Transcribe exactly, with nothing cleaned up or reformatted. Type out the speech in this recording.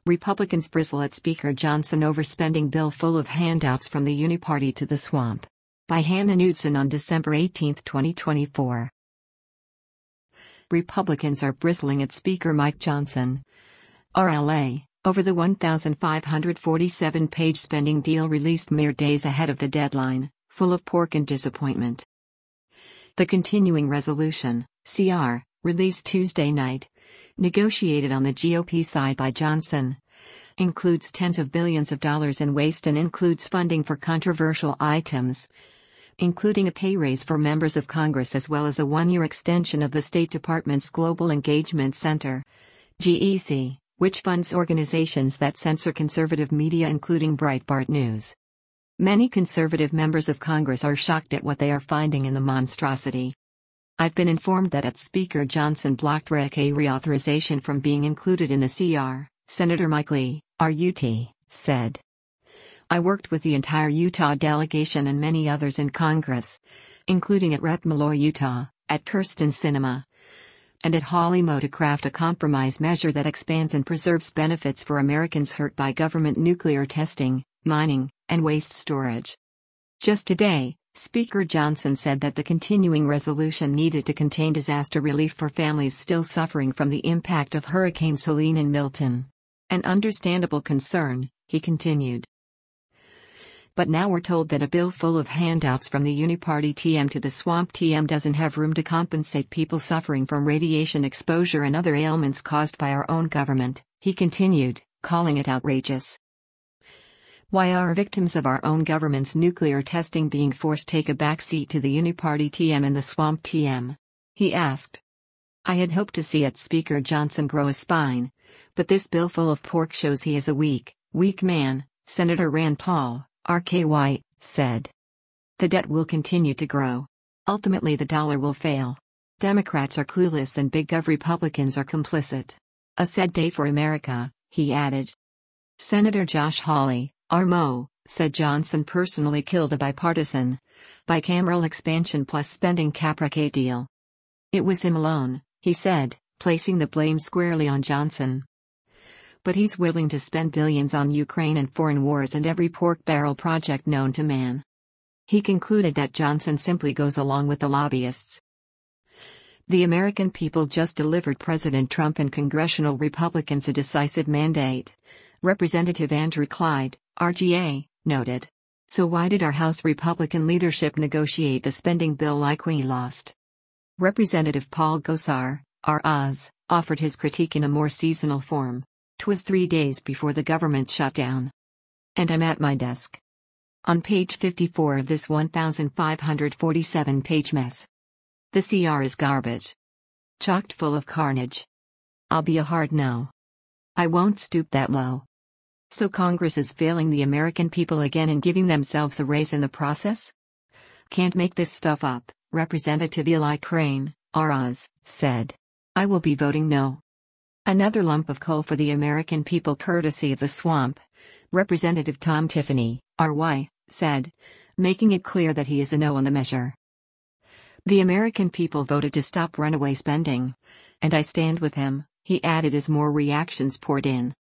Republicans bristle at Speaker Johnson over spending bill full of handouts from the Uniparty to the swamp. By Hannah Knudsen on December eighteenth, twenty twenty-four. Republicans are bristling at Speaker Mike Johnson, R L A, over the one thousand five hundred forty-seven page spending deal released mere days ahead of the deadline, full of pork and disappointment. The continuing resolution, C R, released Tuesday night, negotiated on the G O P side by Johnson, includes tens of billions of dollars in waste and includes funding for controversial items, including a pay raise for members of Congress as well as a one-year extension of the State Department's Global Engagement Center, G E C, which funds organizations that censor conservative media including Breitbart News. Many conservative members of Congress are shocked at what they are finding in the monstrosity. I've been informed that at Speaker Johnson blocked R E C reauthorization from being included in the C R, Senator Mike Lee, R U T, said. I worked with the entire Utah delegation and many others in Congress, including at Representative Malloy, Utah, at Kirsten Sinema, and at Holly Moe to craft a compromise measure that expands and preserves benefits for Americans hurt by government nuclear testing, mining, and waste storage. Just today, Speaker Johnson said that the continuing resolution needed to contain disaster relief for families still suffering from the impact of Hurricanes Helene and Milton. An understandable concern, he continued. But now we're told that a bill full of handouts from the Uniparty T M to the swamp T M doesn't have room to compensate people suffering from radiation exposure and other ailments caused by our own government, he continued, calling it outrageous. Why are victims of our own government's nuclear testing being forced to take a backseat to the Uniparty T M and the swamp T M? He asked. I had hoped to see at Speaker Johnson grow a spine, but this bill full of pork shows he is a weak, weak man, Senator Rand Paul, R K Y, said. The debt will continue to grow. Ultimately the dollar will fail. Democrats are clueless and big gov Republicans are complicit. A sad day for America, he added. Senator Josh Hawley, R M O, said Johnson personally killed a bipartisan, bicameral expansion plus spending cap R K deal. It was him alone, he said, placing the blame squarely on Johnson. But he's willing to spend billions on Ukraine and foreign wars and every pork barrel project known to man. He concluded that Johnson simply goes along with the lobbyists. The American people just delivered President Trump and congressional Republicans a decisive mandate, Representative Andrew Clyde, R G A, noted. So why did our House Republican leadership negotiate the spending bill like we lost? Representative Paul Gosar, R Oz, offered his critique in a more seasonal form. 'Twas three days before the government shut down. And I'm at my desk. On page fifty-four of this one thousand five hundred forty-seven page mess. The C R is garbage. Chocked full of carnage. I'll be a hard no. I won't stoop that low. So Congress is failing the American people again and giving themselves a raise in the process? Can't make this stuff up, Representative Eli Crane, R Oz, said. I will be voting no. Another lump of coal for the American people courtesy of the swamp, Representative Tom Tiffany, R Y, said, making it clear that he is a no on the measure. The American people voted to stop runaway spending, and I stand with him, he added as more reactions poured in.